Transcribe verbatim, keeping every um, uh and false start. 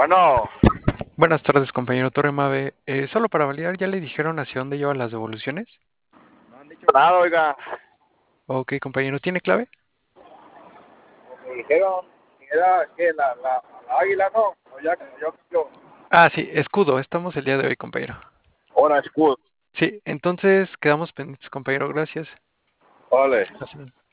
Bueno, Buenas tardes, compañero Torre Mave. Eh, solo para validar, ¿ya le dijeron hacia dónde llevan las devoluciones? no han dicho nada, oiga. Ok, compañero, ¿tiene clave? Me dijeron que era que la, la, la águila, no. O ya, yo, yo. Ah, sí, escudo, estamos el día de hoy, compañero. Ahora, escudo. Sí, entonces quedamos pendientes, compañero, gracias. Vale. Así.